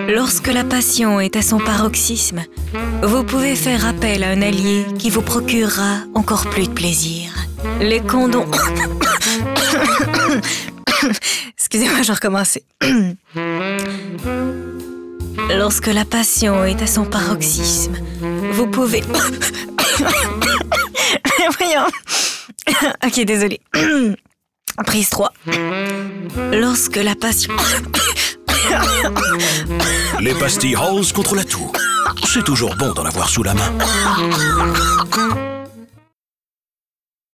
Lorsque la passion est à son paroxysme, vous pouvez faire appel à un allié qui vous procurera encore plus de plaisir. Les condoms... Excusez-moi, je vais recommencer. Lorsque la passion est à son paroxysme, vous pouvez... Voyons. Ok, désolé. Prise 3. Lorsque la passion... Les pastilles Halls contre la toux. C'est toujours bon d'en avoir sous la main.